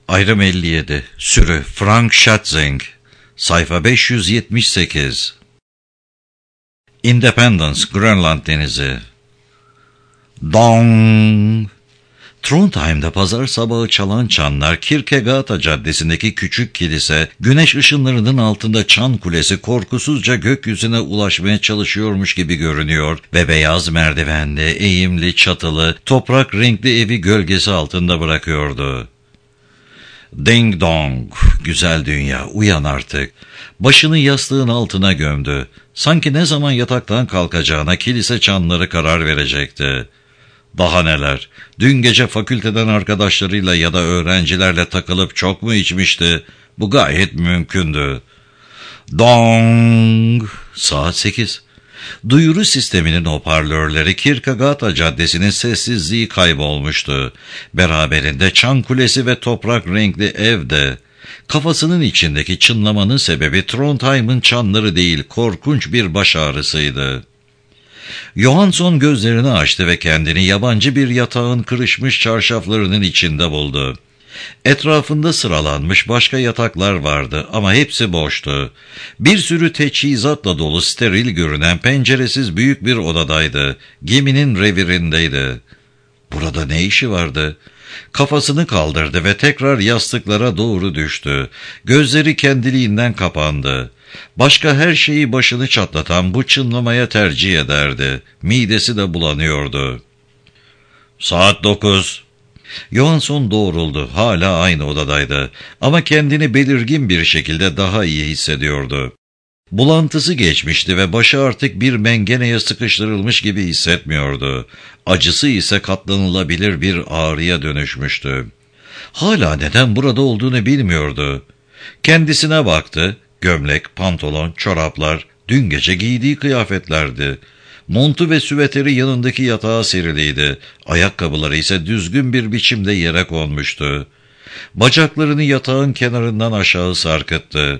Ayrım 57. Sürü Frank Schatzing. Sayfa 578. Independence, Grönland Denizi. Dong! Trondheim'de pazar sabahı çalan çanlar, Kirkegata Caddesi'ndeki küçük kilise, güneş ışınlarının altında çan kulesi korkusuzca gökyüzüne ulaşmaya çalışıyormuş gibi görünüyor ve beyaz merdivenli, eğimli, çatılı, toprak renkli evi gölgesi altında bırakıyordu. Ding dong, güzel dünya, uyan artık. Başını yastığın altına gömdü. Sanki ne zaman yataktan kalkacağına kilise çanları karar verecekti. Daha neler, dün gece fakülteden arkadaşlarıyla ya da öğrencilerle takılıp çok mu içmişti? Bu gayet mümkündü. Dong! Saat 8. Duyuru sisteminin hoparlörleri Kirkegata Caddesi'nin sessizliği kaybolmuştu. Beraberinde çan kulesi ve toprak renkli evde. Kafasının içindeki çınlamanın sebebi Trondheim'ın çanları değil, korkunç bir baş ağrısıydı. Johansson gözlerini açtı ve kendini yabancı bir yatağın kırışmış çarşaflarının içinde buldu. Etrafında sıralanmış başka yataklar vardı ama hepsi boştu. Bir sürü teçhizatla dolu steril görünen penceresiz büyük bir odadaydı. Geminin revirindeydi. Burada ne işi vardı? Kafasını kaldırdı ve tekrar yastıklara doğru düştü. Gözleri kendiliğinden kapandı. Başka her şeyi başını çatlatan bu çınlamaya tercih ederdi. Midesi de bulanıyordu. Saat 9. Johansson doğruldu. Hala aynı odadaydı. Ama kendini belirgin bir şekilde daha iyi hissediyordu. Bulantısı geçmişti ve başı artık bir mengeneye sıkıştırılmış gibi hissetmiyordu. Acısı ise katlanılabilir bir ağrıya dönüşmüştü. Hala neden burada olduğunu bilmiyordu. Kendisine baktı. Gömlek, pantolon, çoraplar, dün gece giydiği kıyafetlerdi. Montu ve süveteri yanındaki yatağa seriliydi. Ayakkabıları ise düzgün bir biçimde yere konmuştu. Bacaklarını yatağın kenarından aşağı sarkıttı.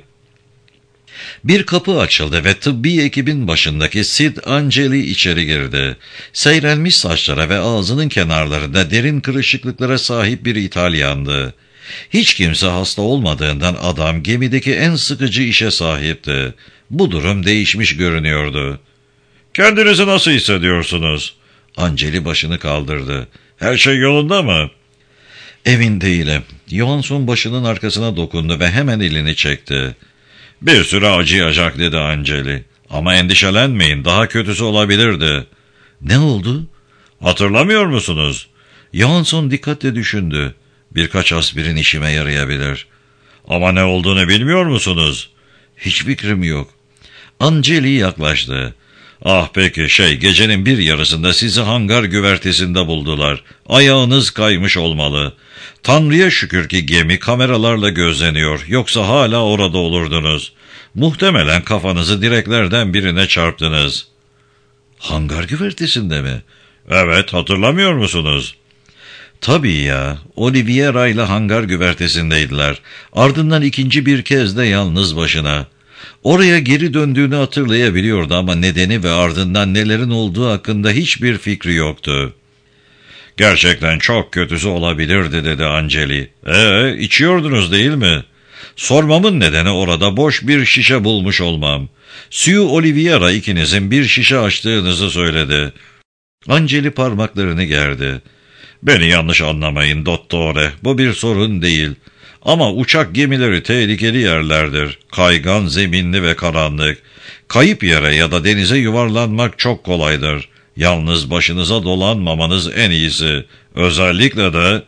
Bir kapı açıldı ve tıbbi ekibin başındaki Sid Angeli içeri girdi. Seyrelmiş saçlara ve ağzının kenarlarında derin kırışıklıklara sahip bir İtalyandı. Hiç kimse hasta olmadığından adam gemideki en sıkıcı işe sahipti. Bu durum değişmiş görünüyordu. "Kendinizi nasıl hissediyorsunuz?" Angeli başını kaldırdı. "Her şey yolunda mı?" "Emin değilim." Johansson başının arkasına dokundu ve hemen elini çekti. "Bir süre acıyacak," dedi Angeli. "Ama endişelenmeyin, daha kötüsü olabilirdi." "Ne oldu?" "Hatırlamıyor musunuz?" Johansson dikkatle düşündü. "Birkaç aspirin işime yarayabilir." "Ama ne olduğunu bilmiyor musunuz?" "Hiç fikrim yok." Angeli yaklaştı. "Ah peki gecenin bir yarısında sizi hangar güvertesinde buldular. Ayağınız kaymış olmalı. Tanrı'ya şükür ki gemi kameralarla gözleniyor. Yoksa hala orada olurdunuz. Muhtemelen kafanızı direklerden birine çarptınız." "Hangar güvertesinde mi?" "Evet, hatırlamıyor musunuz?" "Tabii ya, Oliviera ile hangar güvertesindeydiler. Ardından ikinci bir kez de yalnız başına. Oraya geri döndüğünü hatırlayabiliyordu ama nedeni ve ardından nelerin olduğu hakkında hiçbir fikri yoktu." "Gerçekten çok kötüsü olabilirdi," dedi Angeli. İçiyordunuz değil mi?" "Sormamın nedeni orada boş bir şişe bulmuş olmam. Sue Oliviera ikinizin bir şişe açtığınızı söyledi." Angeli parmaklarını gerdi. "Beni yanlış anlamayın dottore, bu bir sorun değil. Ama uçak gemileri tehlikeli yerlerdir. Kaygan, zeminli ve karanlık. Kayıp yere ya da denize yuvarlanmak çok kolaydır. Yalnız başınıza dolanmamanız en iyisi. Özellikle de..."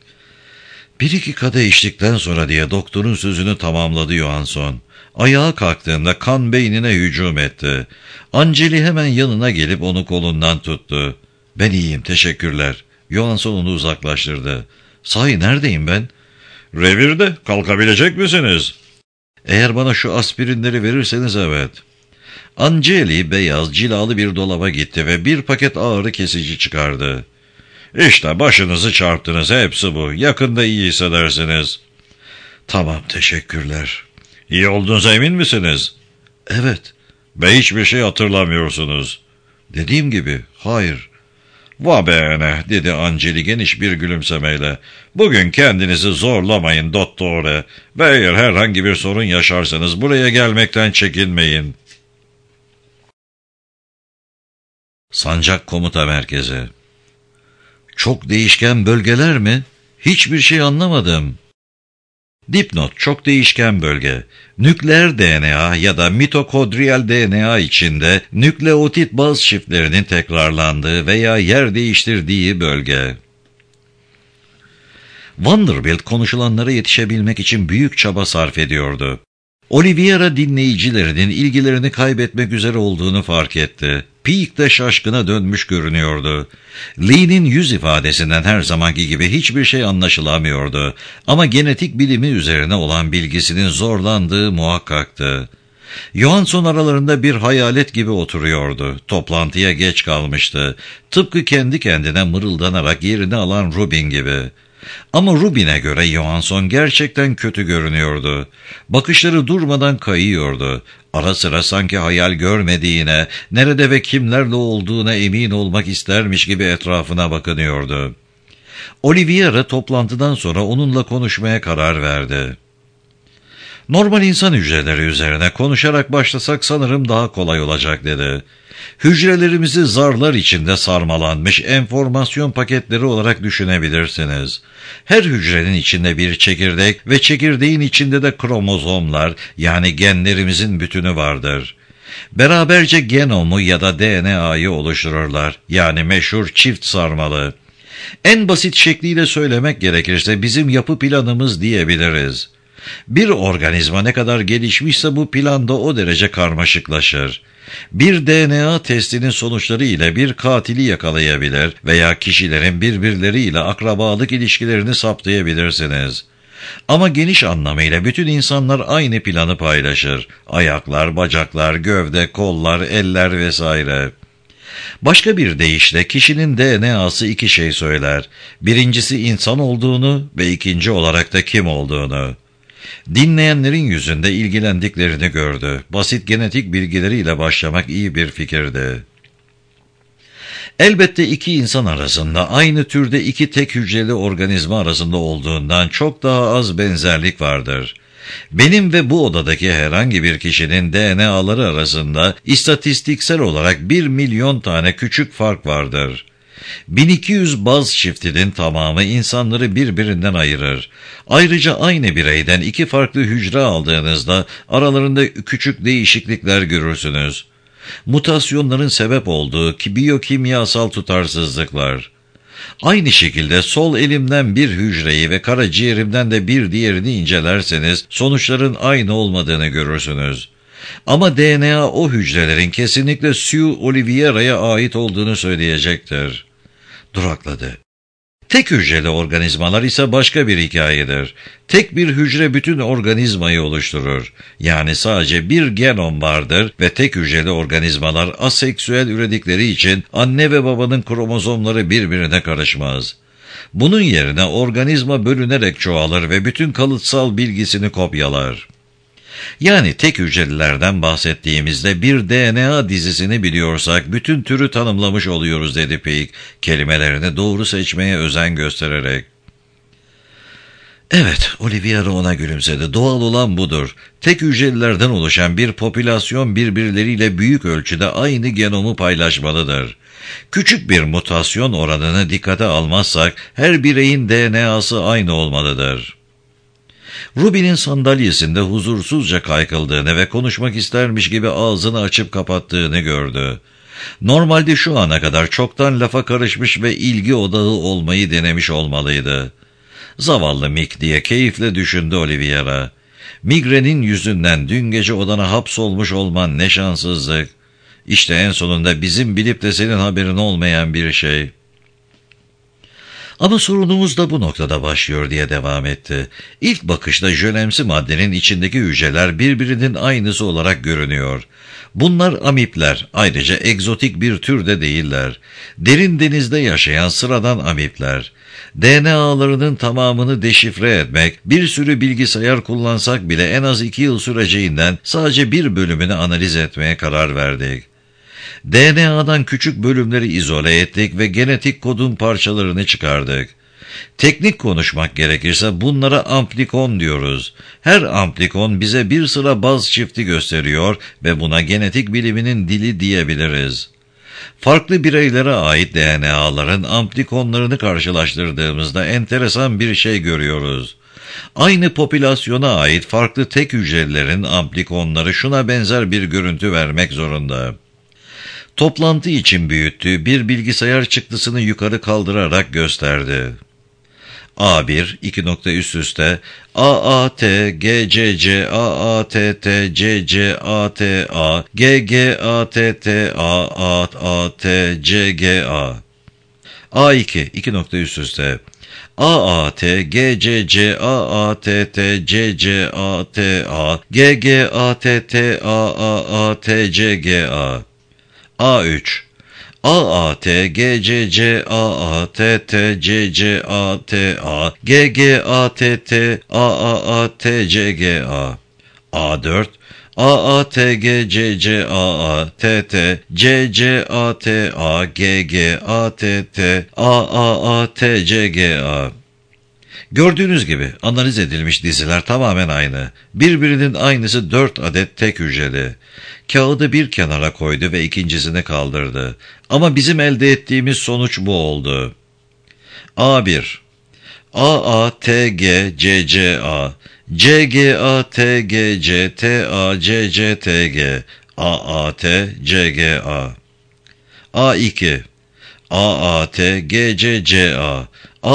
"Bir iki kadeh içtikten sonra," diye doktorun sözünü tamamladı Johansson. Ayağa kalktığında kan beynine hücum etti. Angeli hemen yanına gelip onu kolundan tuttu. "Ben iyiyim, teşekkürler." Johansson onu uzaklaştırdı. "Sahi neredeyim ben?" "Revirde. Kalkabilecek misiniz?" "Eğer bana şu aspirinleri verirseniz evet." Angeli beyaz cilalı bir dolaba gitti ve bir paket ağrı kesici çıkardı. "İşte başınızı çarptınız, hepsi bu. Yakında iyi hissedersiniz." "Tamam, teşekkürler." "İyi olduğunuza emin misiniz?" "Evet." "Ve hiçbir şey hatırlamıyorsunuz?" "Dediğim gibi, hayır." "Va bene," dedi Angeli geniş bir gülümsemeyle. "Bugün kendinizi zorlamayın dottore ve eğer herhangi bir sorun yaşarsanız buraya gelmekten çekinmeyin." Sancak Komuta Merkezi. Çok değişken bölgeler mi? Hiçbir şey anlamadım. Dipnot: çok değişken bölge. Nükleer DNA ya da mitokondriyal DNA içinde nükleotit baz çiftlerinin tekrarlandığı veya yer değiştirdiği bölge. Vanderbilt konuşulanlara yetişebilmek için büyük çaba sarf ediyordu. Oliveira dinleyicilerinin ilgilerini kaybetmek üzere olduğunu fark etti. Peake de şaşkına dönmüş görünüyordu. Lee'nin yüz ifadesinden her zamanki gibi hiçbir şey anlaşılamıyordu. Ama genetik bilimi üzerine olan bilgisinin zorlandığı muhakkaktı. Johansson aralarında bir hayalet gibi oturuyordu. Toplantıya geç kalmıştı. Tıpkı kendi kendine mırıldanarak yerini alan Rubin gibi. Ama Rubin'e göre Johansson gerçekten kötü görünüyordu. Bakışları durmadan kayıyordu. Ara sıra sanki hayal görmediğine, nerede ve kimlerle olduğuna emin olmak istermiş gibi etrafına bakınıyordu. Oliveira toplantıdan sonra onunla konuşmaya karar verdi. "Normal insan hücreleri üzerine konuşarak başlasak sanırım daha kolay olacak," dedi. "Hücrelerimizi zarlar içinde sarmalanmış enformasyon paketleri olarak düşünebilirsiniz. Her hücrenin içinde bir çekirdek ve çekirdeğin içinde de kromozomlar, yani genlerimizin bütünü vardır. Beraberce genomu ya da DNA'yı oluştururlar, yani meşhur çift sarmalı. En basit şekliyle söylemek gerekirse bizim yapı planımız diyebiliriz. Bir organizma ne kadar gelişmişse bu plan da o derece karmaşıklaşır. Bir DNA testinin sonuçları ile bir katili yakalayabilir veya kişilerin birbirleriyle akrabalık ilişkilerini saptayabilirsiniz. Ama geniş anlamıyla bütün insanlar aynı planı paylaşır. Ayaklar, bacaklar, gövde, kollar, eller vesaire. Başka bir deyişle kişinin DNA'sı iki şey söyler. Birincisi insan olduğunu ve ikinci olarak da kim olduğunu. Dinleyenlerin yüzünde ilgilendiklerini gördü. Basit genetik bilgileriyle başlamak iyi bir fikirdi. Elbette iki insan arasında aynı türde iki tek hücreli organizma arasında olduğundan çok daha az benzerlik vardır. Benim ve bu odadaki herhangi bir kişinin DNA'ları arasında istatistiksel olarak 1 milyon tane küçük fark vardır. 1200 baz çiftinin tamamı insanları birbirinden ayırır. Ayrıca aynı bireyden iki farklı hücre aldığınızda aralarında küçük değişiklikler görürsünüz. Mutasyonların sebep olduğu biyokimyasal tutarsızlıklar. Aynı şekilde sol elimden bir hücreyi ve karaciğerimden de bir diğerini incelerseniz sonuçların aynı olmadığını görürsünüz. Ama DNA o hücrelerin kesinlikle Sue Oliveira'ya ait olduğunu söyleyecektir. Durakladı. Tek hücreli organizmalar ise başka bir hikayedir. Tek bir hücre bütün organizmayı oluşturur. Yani sadece bir genom vardır ve tek hücreli organizmalar aseksüel üredikleri için anne ve babanın kromozomları birbirine karışmaz. Bunun yerine organizma bölünerek çoğalır ve bütün kalıtsal bilgisini kopyalar. Yani tek hücrelilerden bahsettiğimizde bir DNA dizisini biliyorsak bütün türü tanımlamış oluyoruz, dedi Peake, kelimelerini doğru seçmeye özen göstererek. Evet, Oliveira ona gülümsedi. Doğal olan budur. Tek hücrelilerden oluşan bir popülasyon birbirleriyle büyük ölçüde aynı genomu paylaşmalıdır. Küçük bir mutasyon oranını dikkate almazsak her bireyin DNA'sı aynı olmalıdır. Rubin'in sandalyesinde huzursuzca kaykıldığını ve konuşmak istermiş gibi ağzını açıp kapattığını gördü. Normalde şu ana kadar çoktan lafa karışmış ve ilgi odağı olmayı denemiş olmalıydı. Zavallı Mick diye keyifle düşündü Oliveira. Migrenin yüzünden dün gece odana hapsolmuş olman ne şanssızlık. İşte en sonunda bizim bilip de senin haberin olmayan bir şey. Ama sorunumuz da bu noktada başlıyor, diye devam etti. İlk bakışta jölemsi maddenin içindeki hücreler birbirinin aynısı olarak görünüyor. Bunlar amipler, ayrıca egzotik bir tür de değiller. Derin denizde yaşayan sıradan amipler. DNA'larının tamamını deşifre etmek, bir sürü bilgisayar kullansak bile en az 2 yıl süreceğinden sadece bir bölümünü analiz etmeye karar verdik. DNA'dan küçük bölümleri izole ettik ve genetik kodun parçalarını çıkardık. Teknik konuşmak gerekirse bunlara amplikon diyoruz. Her amplikon bize bir sıra baz çifti gösteriyor ve buna genetik biliminin dili diyebiliriz. Farklı bireylere ait DNA'ların amplikonlarını karşılaştırdığımızda enteresan bir şey görüyoruz. Aynı popülasyona ait farklı tek hücrelerin amplikonları şuna benzer bir görüntü vermek zorunda. Toplantı için büyüttüğü bir bilgisayar çıktısını yukarı kaldırarak gösterdi. A1, 2 nokta üst üste, AAT, GCC, AATT, CC, ATA, GGATT, AAT, CGA. A2, 2 nokta üst üste, AAT, GCC, AATT, CC, ATA, GGATT, AAT, CGA. A3, AAT, GCC, AATT, CCATA, GGATT, AAT, CGA. A4, AAT, GCC, AATT, CCATA, GGATT, AAT, CGA. Gördüğünüz gibi analiz edilmiş diziler tamamen aynı. Birbirinin aynısı 4 adet tek hücreli. Kağıdı bir kenara koydu ve ikincisini kaldırdı. Ama bizim elde ettiğimiz sonuç bu oldu. A1, AATGCCA, CGATGCTACCTG, AATCGA. A2, AATGCCA,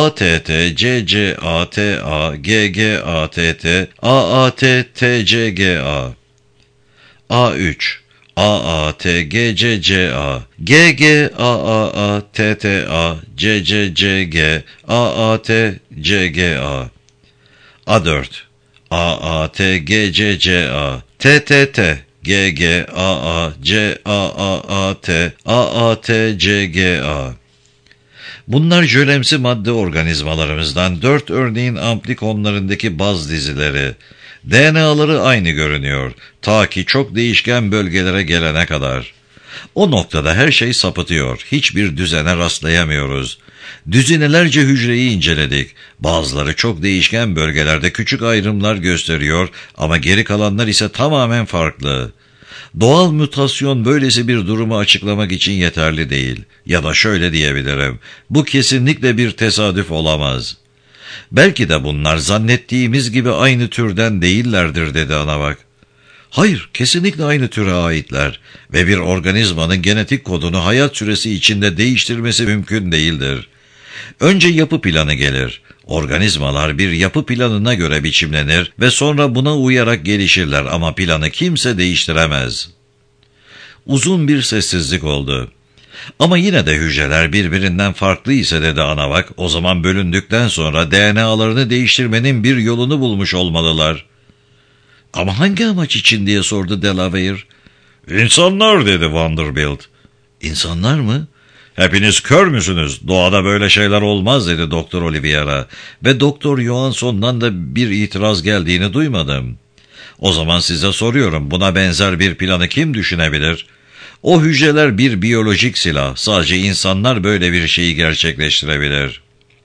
ATTCCATA, GGATT, AATTCGA. A3, AATGCCA, GGAATTA, CCCG, AATCGA. A4, AATGCCA, TTT, GGAA, CAAT, AATCGA. Bunlar jölemsi madde organizmalarımızdan 4 örneğin amplikonlarındaki baz dizileri. DNA'ları aynı görünüyor, ta ki çok değişken bölgelere gelene kadar. O noktada her şey sapıtıyor, hiçbir düzene rastlayamıyoruz. Düzinelerce hücreyi inceledik. Bazıları çok değişken bölgelerde küçük ayrımlar gösteriyor ama geri kalanlar ise tamamen farklı. Doğal mutasyon böylesi bir durumu açıklamak için yeterli değil. Ya da şöyle diyebilirim, bu kesinlikle bir tesadüf olamaz. Belki de bunlar zannettiğimiz gibi aynı türden değillerdir dedi Anavak. Hayır, kesinlikle aynı türe aitler ve bir organizmanın genetik kodunu hayat süresi içinde değiştirmesi mümkün değildir. Önce yapı planı gelir. Organizmalar bir yapı planına göre biçimlenir ve sonra buna uyarak gelişirler ama planı kimse değiştiremez. Uzun bir sessizlik oldu. Ama yine de hücreler birbirinden farklı ise dedi Anavak, o zaman bölündükten sonra DNA'larını değiştirmenin bir yolunu bulmuş olmalılar. Ama hangi amaç için diye sordu Delaware. İnsanlar dedi Vanderbilt. İnsanlar mı? Hepiniz kör müsünüz? Doğada böyle şeyler olmaz dedi Doktor Oliveira ve Doktor Johansson'dan da bir itiraz geldiğini duymadım. O zaman size soruyorum, buna benzer bir planı kim düşünebilir? O hücreler bir biyolojik silah, sadece insanlar böyle bir şeyi gerçekleştirebilir.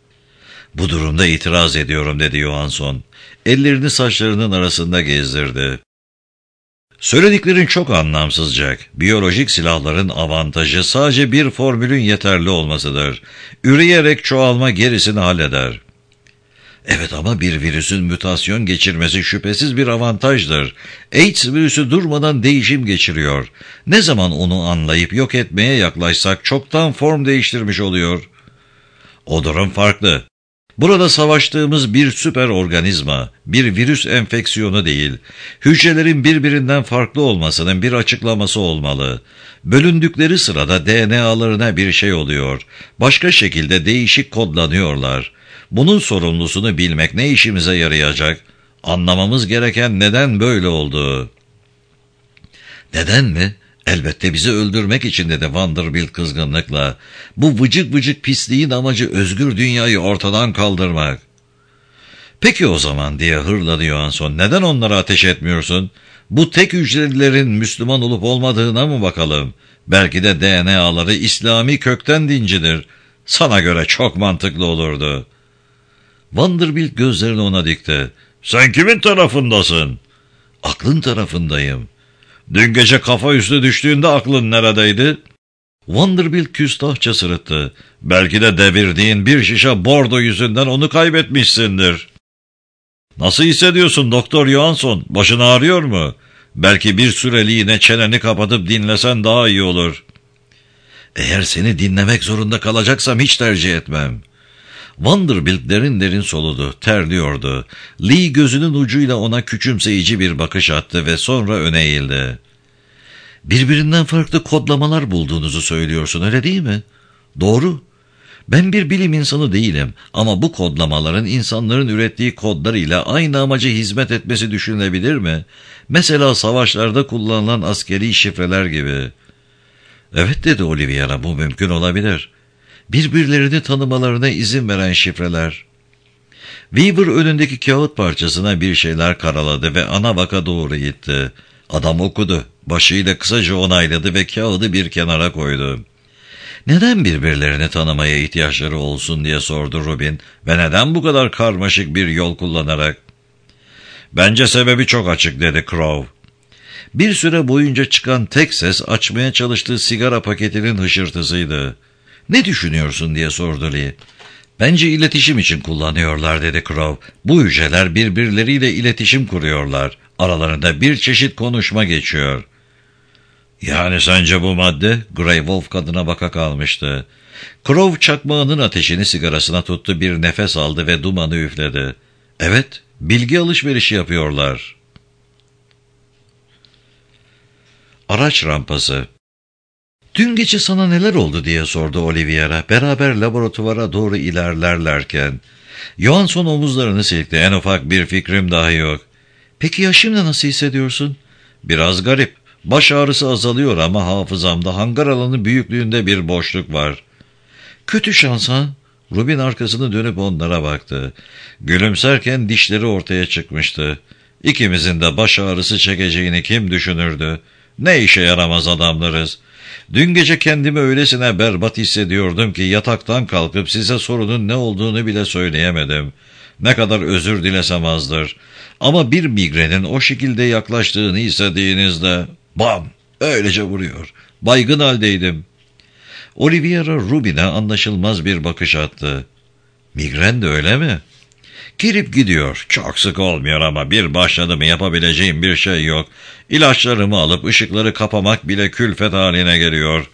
Bu durumda itiraz ediyorum dedi Johansson. Ellerini saçlarının arasında gezdirdi. Söylediklerin çok anlamsız Jack. Biyolojik silahların avantajı sadece bir formülün yeterli olmasıdır. Üreyerek çoğalma gerisini halleder. Evet ama bir virüsün mutasyon geçirmesi şüphesiz bir avantajdır. AIDS virüsü durmadan değişim geçiriyor. Ne zaman onu anlayıp yok etmeye yaklaşsak çoktan form değiştirmiş oluyor. O durum farklı. Burada savaştığımız bir süper organizma, bir virüs enfeksiyonu değil. Hücrelerin birbirinden farklı olmasının bir açıklaması olmalı. Bölündükleri sırada DNA'larına bir şey oluyor. Başka şekilde değişik kodlanıyorlar. Bunun sorumlusunu bilmek ne işimize yarayacak? Anlamamız gereken neden böyle oldu. Neden mi? Elbette bizi öldürmek için dedi Vanderbilt kızgınlıkla. Bu vıcık vıcık pisliğin amacı özgür dünyayı ortadan kaldırmak. Peki o zaman diye hırladı Johansson. Neden onlara ateş etmiyorsun? Bu tek hücrelilerin Müslüman olup olmadığına mı bakalım? Belki de DNA'ları İslami kökten dincidir. Sana göre çok mantıklı olurdu. Vanderbilt gözlerini ona dikti. Sen kimin tarafındasın? Aklın tarafındayım. Dün gece kafa üstü düştüğünde aklın neredeydi? Vanderbilt küstahça sırıttı. Belki de devirdiğin bir şişe bordo yüzünden onu kaybetmişsindir. Nasıl hissediyorsun Doktor Johansson? Başın ağrıyor mu? Belki bir süreliğine çeneni kapatıp dinlesen daha iyi olur. Eğer seni dinlemek zorunda kalacaksam hiç tercih etmem. Vanderbilt derin derin soludu, terliyordu. Lee gözünün ucuyla ona küçümseyici bir bakış attı ve sonra öne eğildi. Birbirinden farklı kodlamalar bulduğunuzu söylüyorsun, öyle değil mi? Doğru. Ben bir bilim insanı değilim ama bu kodlamaların insanların ürettiği kodlar ile aynı amaca hizmet etmesi düşünülebilir mi? Mesela savaşlarda kullanılan askeri şifreler gibi. Evet dedi Oliviera, bu mümkün olabilir. Birbirlerini tanımalarına izin veren şifreler. Weaver önündeki kağıt parçasına bir şeyler karaladı ve ana vaka doğru gitti. Adam okudu, başıyla kısaca onayladı ve kağıdı bir kenara koydu. Neden birbirlerini tanımaya ihtiyaçları olsun diye sordu Rubin ve neden bu kadar karmaşık bir yol kullanarak? Bence sebebi çok açık dedi Crow. Bir süre boyunca çıkan tek ses açmaya çalıştığı sigara paketinin hışırtısıydı. Ne düşünüyorsun diye sordu Lee. Bence iletişim için kullanıyorlar dedi Crow. Bu hücreler birbirleriyle iletişim kuruyorlar. Aralarında bir çeşit konuşma geçiyor. Yani sence bu madde? Grey Wolf kadına baka kalmıştı. Crow çakmağının ateşini sigarasına tuttu, bir nefes aldı ve dumanı üfledi. Evet, bilgi alışverişi yapıyorlar. Araç rampası. Dün gece sana neler oldu diye sordu Oliviera, beraber laboratuvara doğru ilerlerlerken. Johansson omuzlarını silkti. En ufak bir fikrim dahi yok. Peki ya şimdi nasıl hissediyorsun? Biraz garip. Baş ağrısı azalıyor ama hafızamda hangar alanı büyüklüğünde bir boşluk var. Kötü şans ha? Rubin arkasını dönüp onlara baktı. Gülümserken dişleri ortaya çıkmıştı. İkimizin de baş ağrısı çekeceğini kim düşünürdü? Ne işe yaramaz adamlarız. Dün gece kendimi öylesine berbat hissediyordum ki yataktan kalkıp size sorunun ne olduğunu bile söyleyemedim. Ne kadar özür dilesem azdır. Ama bir migrenin o şekilde yaklaştığını hissettiğinizde bam! Öylece vuruyor. Baygın haldeydim. Oliviera Rubin'e anlaşılmaz bir bakış attı. Migren de öyle mi? Girip gidiyor. Çok sık olmuyor ama bir başladı mı yapabileceğim bir şey yok. İlaçlarımı alıp ışıkları kapamak bile külfet haline geliyor.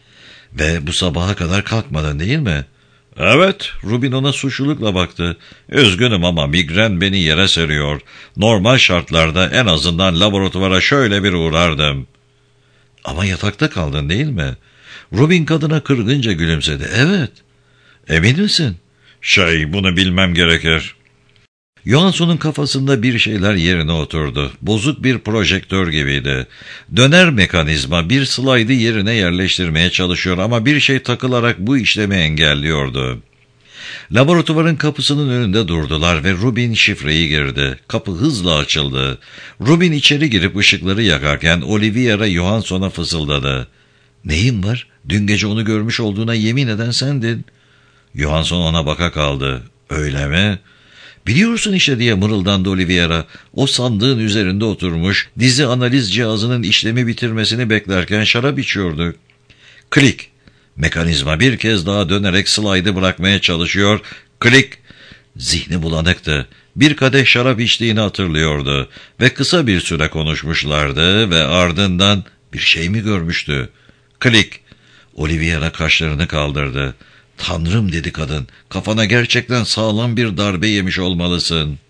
Ve bu sabaha kadar kalkmadın değil mi? Evet, Rubin ona suçlulukla baktı. Üzgünüm ama migren beni yere seriyor. Normal şartlarda en azından laboratuvara şöyle bir uğrardım. Ama yatakta kaldın değil mi? Rubin kadına kırgınca gülümsedi. Evet. Emin misin? Bunu bilmem gerekir. Johansson'un kafasında bir şeyler yerine oturdu. Bozuk bir projektör gibiydi. Döner mekanizma bir slaydı yerine yerleştirmeye çalışıyor ama bir şey takılarak bu işlemi engelliyordu. Laboratuvarın kapısının önünde durdular ve Rubin şifreyi girdi. Kapı hızla açıldı. Rubin içeri girip ışıkları yakarken Oliviera Johansson'a fısıldadı. Neyin var? Dün gece onu görmüş olduğuna yemin eden sendin. Johansson ona baka kaldı. Öyle mi? Biliyorsun işte diye mırıldandı Oliviera. O sandığın üzerinde oturmuş, dizi analiz cihazının işlemi bitirmesini beklerken şarap içiyordu. Klik. Mekanizma bir kez daha dönerek slaydı bırakmaya çalışıyor. Klik. Zihni bulanıktı. Bir kadeh şarap içtiğini hatırlıyordu. Ve kısa bir süre konuşmuşlardı ve ardından bir şey mi görmüştü? Klik. Oliviera kaşlarını kaldırdı. Tanrım dedi kadın, kafana gerçekten sağlam bir darbe yemiş olmalısın.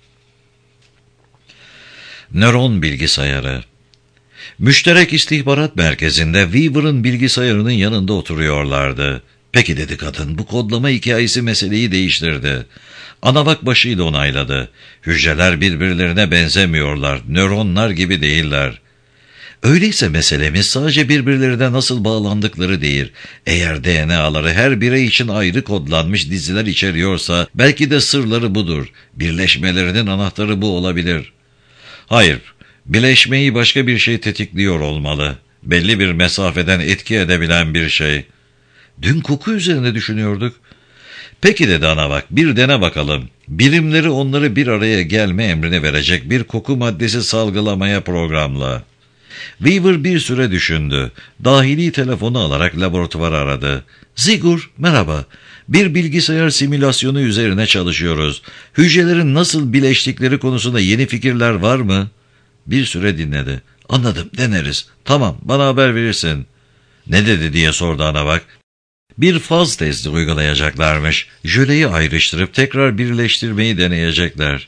Nöron bilgisayarı. Müşterek istihbarat merkezinde Weaver'ın bilgisayarının yanında oturuyorlardı. Peki dedi kadın, bu kodlama hikayesi meseleyi değiştirdi. Anavak başıyla onayladı. Hücreler birbirlerine benzemiyorlar, nöronlar gibi değiller. Öyleyse meselemiz sadece birbirlerine nasıl bağlandıkları değil. Eğer DNA'ları her birey için ayrı kodlanmış diziler içeriyorsa belki de sırları budur. Birleşmelerinin anahtarı bu olabilir. Hayır, birleşmeyi başka bir şey tetikliyor olmalı. Belli bir mesafeden etki edebilen bir şey. Dün koku üzerinde düşünüyorduk. Peki dedi ana bak, bir dene bakalım. Birimleri onları bir araya gelme emrini verecek bir koku maddesi salgılamaya programla. Weaver bir süre düşündü. Dahili telefonu alarak laboratuvarı aradı. Zigur, merhaba. Bir bilgisayar simülasyonu üzerine çalışıyoruz. Hücrelerin nasıl bileştikleri konusunda yeni fikirler var mı? Bir süre dinledi. Anladım, deneriz. Tamam, bana haber verirsin. Ne dedi diye sordu ana bak. Bir faz testi uygulayacaklarmış. Jöleyi ayrıştırıp tekrar birleştirmeyi deneyecekler.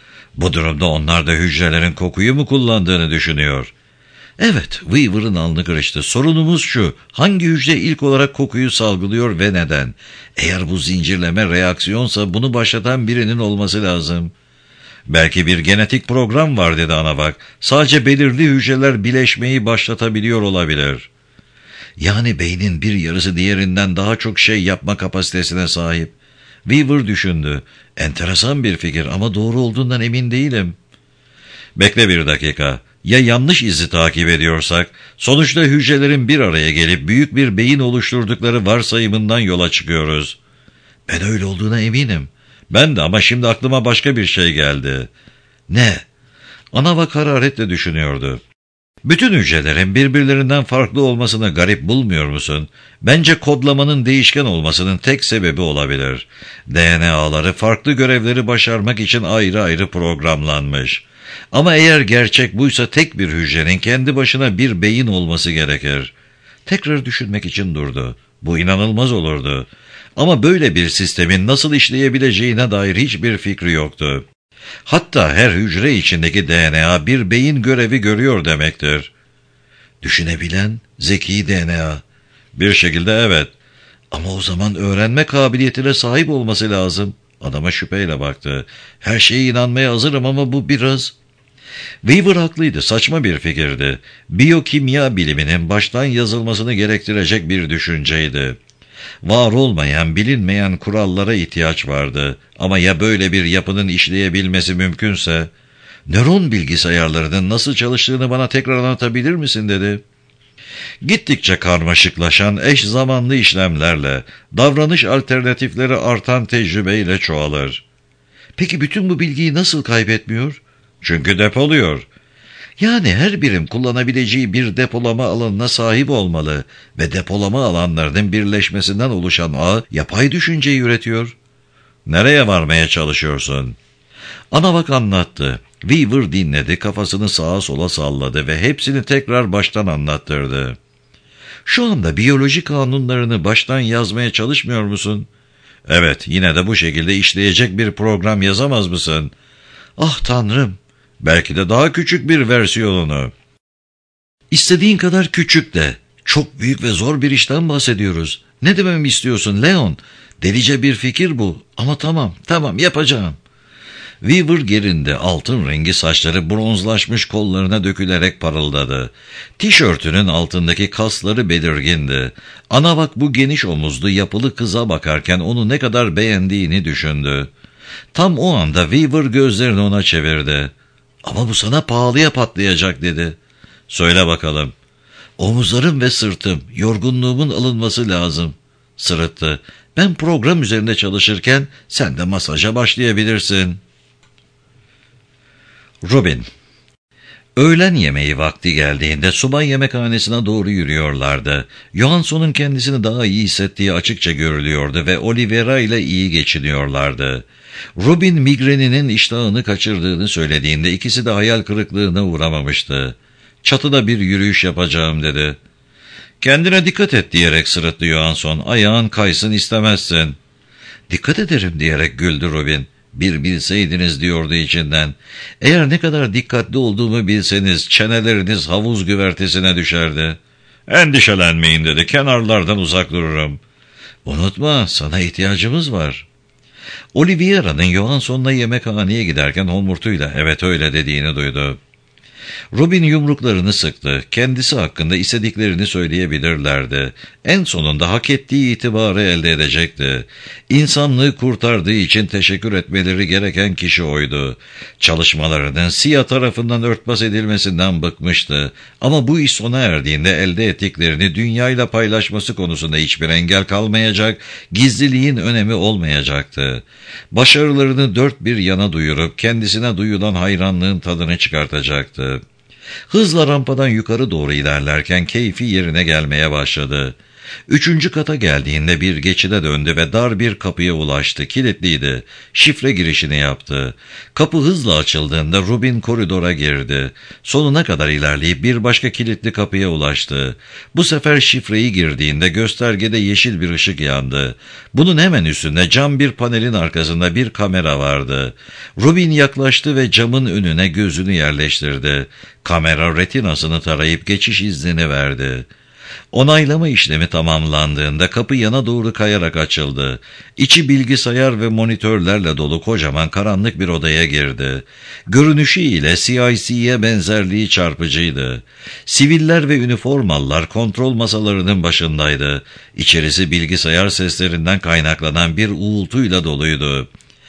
Bu durumda onlar da hücrelerin kokuyu mu kullandığını düşünüyor. Evet, Weaver'ın alnı kırıştı. Sorunumuz şu, hangi hücre ilk olarak kokuyu salgılıyor ve neden? Eğer bu zincirleme reaksiyonsa bunu başlatan birinin olması lazım. Belki bir genetik program var dedi ana bak. Sadece belirli hücreler bileşmeyi başlatabiliyor olabilir. Yani beynin bir yarısı diğerinden daha çok şey yapma kapasitesine sahip. Weaver düşündü. Enteresan bir fikir ama doğru olduğundan emin değilim. Bekle bir dakika. Ya yanlış izi takip ediyorsak? Sonuçta hücrelerin bir araya gelip büyük bir beyin oluşturdukları varsayımından yola çıkıyoruz. Ben öyle olduğuna eminim. Ben de ama şimdi aklıma başka bir şey geldi. Ne? Ana bak hararetle düşünüyordu. Bütün hücrelerin birbirlerinden farklı olmasını garip bulmuyor musun? Bence kodlamanın değişken olmasının tek sebebi olabilir. DNA'ları farklı görevleri başarmak için ayrı ayrı programlanmış. Ama eğer gerçek buysa tek bir hücrenin kendi başına bir beyin olması gerekir. Tekrar düşünmek için durdu. Bu inanılmaz olurdu. Ama böyle bir sistemin nasıl işleyebileceğine dair hiçbir fikri yoktu. Hatta her hücre içindeki DNA bir beyin görevi görüyor demektir. Düşünebilen, zeki DNA. Bir şekilde evet. Ama o zaman öğrenme kabiliyetine sahip olması lazım. Adama şüpheyle baktı. Her şeye inanmaya hazırım ama bu biraz... Weaver haklıydı, saçma bir fikirdi. Biyokimya biliminin baştan yazılmasını gerektirecek bir düşünceydi. Var olmayan, bilinmeyen kurallara ihtiyaç vardı. Ama ya böyle bir yapının işleyebilmesi mümkünse? Nöron bilgisayarlarının nasıl çalıştığını bana tekrar anlatabilir misin dedi. Gittikçe karmaşıklaşan eş zamanlı işlemlerle, davranış alternatifleri artan tecrübeyle çoğalır. Peki bütün bu bilgiyi nasıl kaybetmiyor? Çünkü depoluyor. Yani her birim kullanabileceği bir depolama alanına sahip olmalı ve depolama alanlarının birleşmesinden oluşan ağ yapay düşünceyi üretiyor. Nereye varmaya çalışıyorsun? Ana bak anlattı. Weaver dinledi, kafasını sağa sola salladı ve hepsini tekrar baştan anlattırdı. Şu anda biyoloji kanunlarını baştan yazmaya çalışmıyor musun? Evet, yine de bu şekilde işleyecek bir program yazamaz mısın? Ah Tanrım! Belki de daha küçük bir versiyonunu. İstediğin kadar küçük de. Çok büyük ve zor bir işten bahsediyoruz. Ne dememi istiyorsun Leon? Delice bir fikir bu. Ama tamam yapacağım. Weaver gerindi. Altın rengi saçları bronzlaşmış kollarına dökülerek parıldadı. Tişörtünün altındaki kasları belirgindi. Ana bak bu geniş omuzlu yapılı kıza bakarken onu ne kadar beğendiğini düşündü. Tam o anda Weaver gözlerini ona çevirdi. Ama bu sana pahalıya patlayacak dedi. Söyle bakalım. Omuzlarım ve sırtım, yorgunluğumun alınması lazım. Sırıttı. Ben program üzerinde çalışırken sen de masaja başlayabilirsin. Robin. Öğlen yemeği vakti geldiğinde subay yemekhanesine doğru yürüyorlardı. Johansson'un kendisini daha iyi hissettiği açıkça görülüyordu ve Olivera ile iyi geçiniyorlardı. Robin migreninin iştahını kaçırdığını söylediğinde ikisi de hayal kırıklığına uğramamıştı. Çatıda bir yürüyüş yapacağım dedi. Kendine dikkat et diyerek sırıttı Johansson. Ayağın kaysın istemezsin. Dikkat ederim diyerek güldü Robin. Bir bilseydiniz diyordu içinden. Eğer ne kadar dikkatli olduğumu bilseniz çeneleriniz havuz güvertesine düşerdi. Endişelenmeyin dedi. Kenarlardan uzak dururum. Unutma sana ihtiyacımız var. Oliviera'nın Johansson'la yemekhaneye giderken homurtuyla evet öyle dediğini duydu. Robin yumruklarını sıktı. Kendisi hakkında istediklerini söyleyebilirlerdi. En sonunda hak ettiği itibarı elde edecekti. İnsanlığı kurtardığı için teşekkür etmeleri gereken kişi oydu. Çalışmalarının CIA tarafından örtbas edilmesinden bıkmıştı. Ama bu iş sona erdiğinde elde ettiklerini dünyayla paylaşması konusunda hiçbir engel kalmayacak, gizliliğin önemi olmayacaktı. Başarılarını dört bir yana duyurup kendisine duyulan hayranlığın tadını çıkartacaktı. Hızla rampadan yukarı doğru ilerlerken keyfi yerine gelmeye başladı. 3. kata geldiğinde bir geçide döndü ve dar bir kapıya ulaştı. Kilitliydi. Şifre girişini yaptı. Kapı hızla açıldığında Robin koridora girdi. Sonuna kadar ilerleyip bir başka kilitli kapıya ulaştı. Bu sefer şifreyi girdiğinde göstergede yeşil bir ışık yandı. Bunun hemen üstünde cam bir panelin arkasında bir kamera vardı. Robin yaklaştı ve camın önüne gözünü yerleştirdi. Kamera retinasını tarayıp geçiş iznini verdi. Onaylama işlemi tamamlandığında kapı yana doğru kayarak açıldı. İçi bilgisayar ve monitörlerle dolu kocaman karanlık bir odaya girdi. Görünüşü ile CIC'ye benzerliği çarpıcıydı. Siviller ve üniformalılar kontrol masalarının başındaydı. İçerisi bilgisayar seslerinden kaynaklanan bir uğultuyla doluydu.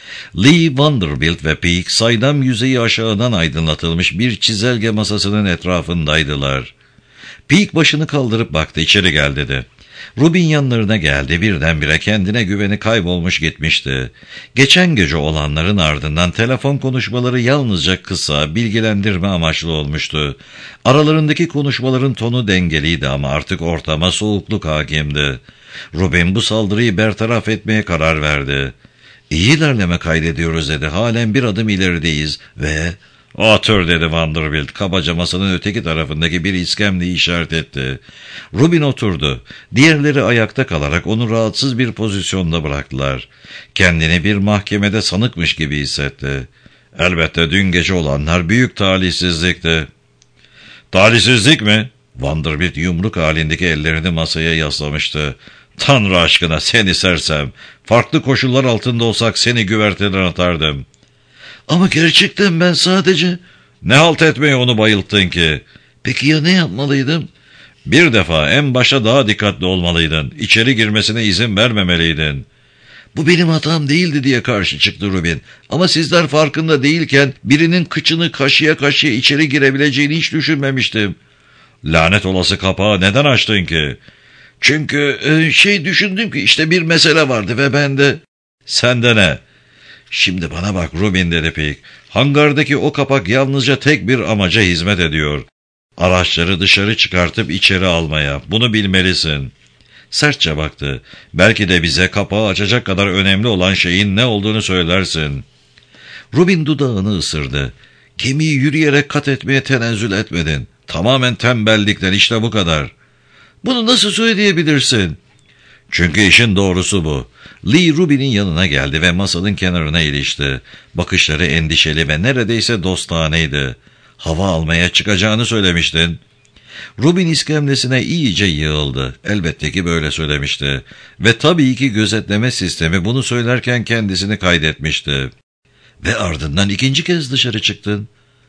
Lee, Vanderbilt ve Peake saydam yüzeyi aşağıdan aydınlatılmış bir çizelge masasının etrafındaydılar. Peake başını kaldırıp baktı, içeri gel dedi. Robin yanlarına geldi, birdenbire kendine güveni kaybolmuş gitmişti. Geçen gece olanların ardından telefon konuşmaları yalnızca kısa, bilgilendirme amaçlı olmuştu. Aralarındaki konuşmaların tonu dengeliydi ama artık ortama soğukluk hakimdi. Robin bu saldırıyı bertaraf etmeye karar verdi. İyi ilerleme kaydediyoruz dedi, halen bir adım ilerideyiz ve... "Otur" dedi Vanderbilt. Kabaca masanın öteki tarafındaki bir iskemleyi işaret etti. Robin oturdu. Diğerleri ayakta kalarak onu rahatsız bir pozisyonda bıraktılar. Kendini bir mahkemede sanıkmış gibi hissetti. Elbette dün gece olanlar büyük talihsizlikti. "Talihsizlik mi?" Vanderbilt yumruk halindeki ellerini masaya yaslamıştı. "Tanrı aşkına seni sersem. Farklı koşullar altında olsak seni güverteden atardım." "Ama gerçekten ben sadece..." "Ne halt etmeye onu bayılttın ki?" "Peki ya ne yapmalıydım?" "Bir defa en başta daha dikkatli olmalıydın. İçeri girmesine izin vermemeliydin." "Bu benim hatam değildi" diye karşı çıktı Robin. "Ama sizler farkında değilken birinin kıçını kaşıya kaşıya içeri girebileceğini hiç düşünmemiştim." "Lanet olası kapağı neden açtın ki?" "Çünkü düşündüm ki işte bir mesele vardı ve ben de..." "Sende ne?" "Şimdi bana bak Robin" dedi Peake. "Hangardaki o kapak yalnızca tek bir amaca hizmet ediyor. Araçları dışarı çıkartıp içeri almaya. Bunu bilmelisin." Sertçe baktı. "Belki de bize kapağı açacak kadar önemli olan şeyin ne olduğunu söylersin." Robin dudağını ısırdı. "Gemiyi yürüyerek kat etmeye tenezzül etmedin. Tamamen tembellikten, işte bu kadar." "Bunu nasıl söyleyebilirsin?" "Çünkü işin doğrusu bu." Lee Robin'in yanına geldi ve masanın kenarına ilişti. Bakışları endişeli ve neredeyse dostaneydi. "Hava almaya çıkacağını söylemiştin." Robin iskemlesine iyice yığıldı. Elbette ki böyle söylemişti. Ve tabii ki gözetleme sistemi bunu söylerken kendisini kaydetmişti. "Ve ardından ikinci kez dışarı çıktın."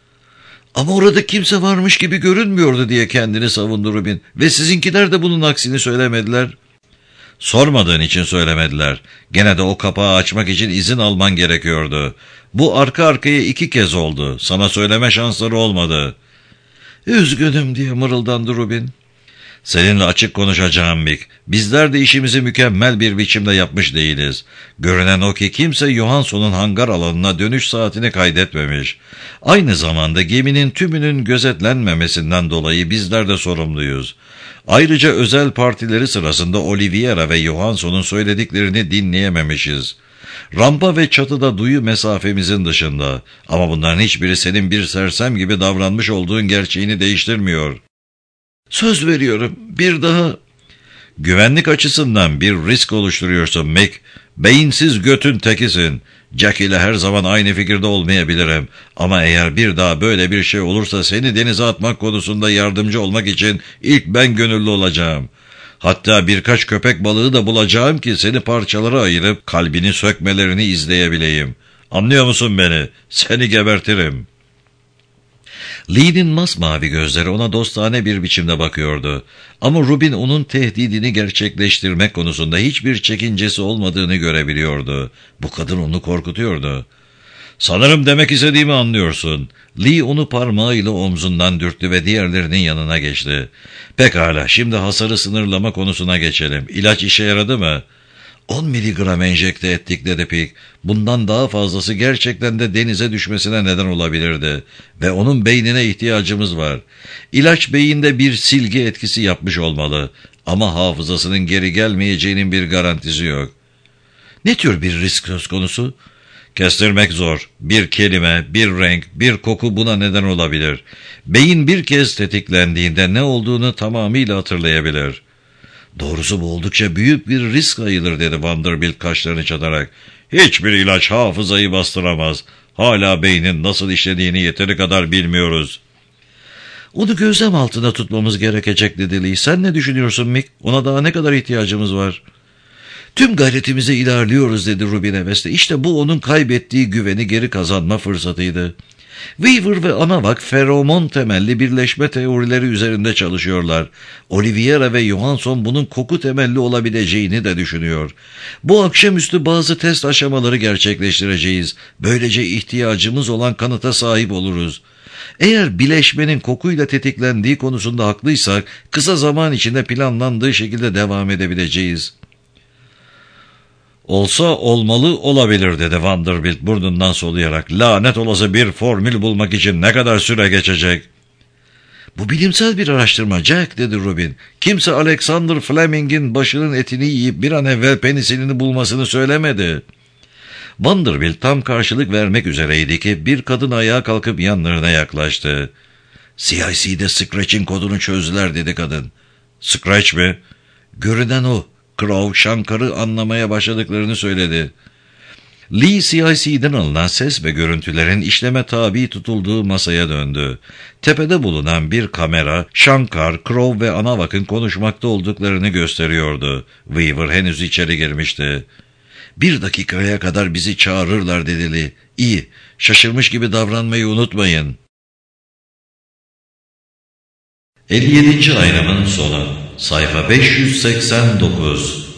"Ama orada kimse varmış gibi görünmüyordu" diye kendini savundu Robin. "Ve sizinkiler de bunun aksini söylemediler." "Sormadığın için söylemediler. Gene de o kapağı açmak için izin alman gerekiyordu. Bu arka arkaya 2 kez oldu. Sana söyleme şansları olmadı." "Üzgünüm" diye mırıldandı Robin. "Seninle açık konuşacağım Mick. Bizler de işimizi mükemmel bir biçimde yapmış değiliz. Görünen o ki kimse Johansson'un hangar alanına dönüş saatini kaydetmemiş. Aynı zamanda geminin tümünün gözetlenmemesinden dolayı bizler de sorumluyuz. Ayrıca özel partileri sırasında Oliveira ve Johansson'un söylediklerini dinleyememişiz. Rampa ve çatıda duyu mesafemizin dışında. Ama bunların hiçbiri senin bir sersem gibi davranmış olduğun gerçeğini değiştirmiyor." "Söz veriyorum, bir daha..." "Güvenlik açısından bir risk oluşturuyorsun Mick. Beyinsiz götün tekisin. Jack ile her zaman aynı fikirde olmayabilirim. Ama eğer bir daha böyle bir şey olursa seni denize atmak konusunda yardımcı olmak için ilk ben gönüllü olacağım. Hatta birkaç köpek balığı da bulacağım ki seni parçalara ayırıp kalbini sökmelerini izleyebileyim. Anlıyor musun beni? Seni gebertirim." Lee'nin masmavi gözleri ona dostane bir biçimde bakıyordu. Ama Rubin onun tehdidini gerçekleştirmek konusunda hiçbir çekincesi olmadığını görebiliyordu. Bu kadın onu korkutuyordu. "Sanırım demek istediğimi anlıyorsun." Lee onu parmağıyla omzundan dürttü ve diğerlerinin yanına geçti. "Pekala, şimdi hasarı sınırlama konusuna geçelim. İlaç işe yaradı mı?" 10 miligram enjekte ettik dedi Pig. Bundan daha fazlası gerçekten de denize düşmesine neden olabilirdi. Ve onun beynine ihtiyacımız var. İlaç beyinde bir silgi etkisi yapmış olmalı. Ama hafızasının geri gelmeyeceğinin bir garantisi yok. Ne tür bir risk söz konusu? Kestirmek zor. Bir kelime, bir renk, bir koku buna neden olabilir. Beyin bir kez tetiklendiğinde ne olduğunu tamamıyla hatırlayabilir. Doğrusu bu oldukça büyük bir risk sayılır dedi Vanderbilt kaşlarını çatarak. Hiçbir ilaç hafızayı bastıramaz. Hala beynin nasıl işlediğini yeteri kadar bilmiyoruz. Onu gözlem altında tutmamız gerekecek dedi Lee. Sen ne düşünüyorsun Mick? Ona daha ne kadar ihtiyacımız var? Tüm gayretimize ilerliyoruz dedi Rubin hevesle. İşte bu onun kaybettiği güveni geri kazanma fırsatıydı. Weaver ve Anavak feromon temelli birleşme teorileri üzerinde çalışıyorlar. Oliveira ve Johansson bunun koku temelli olabileceğini de düşünüyor. Bu akşamüstü bazı test aşamaları gerçekleştireceğiz. Böylece ihtiyacımız olan kanıta sahip oluruz. Eğer bileşmenin kokuyla tetiklendiği konusunda haklıysak kısa zaman içinde planlandığı şekilde devam edebileceğiz. Olsa olmalı olabilir dedi Vanderbilt burnundan soluyarak. Lanet olası bir formül bulmak için ne kadar süre geçecek? Bu bilimsel bir araştırma Jack dedi Rubin. Kimse Alexander Fleming'in başının etini yiyip bir an evvel penisilini bulmasını söylemedi. Vanderbilt tam karşılık vermek üzereydi ki bir kadın ayağa kalkıp yanlarına yaklaştı. CIC'de Scratch'in kodunu çözdüler dedi kadın. Scratch mi? Görünen o. Crow, Shankar'ı anlamaya başladıklarını söyledi. Lee CIC'den alınan ses ve görüntülerin işleme tabi tutulduğu masaya döndü. Tepede bulunan bir kamera, Shankar, Crow ve Anavak'ın konuşmakta olduklarını gösteriyordu. Weaver henüz içeri girmişti. 1 dakikaya kadar bizi çağırırlar dedi Lee. İyi, şaşırmış gibi davranmayı unutmayın. 57. Aynamın sonu. Sayfa 589.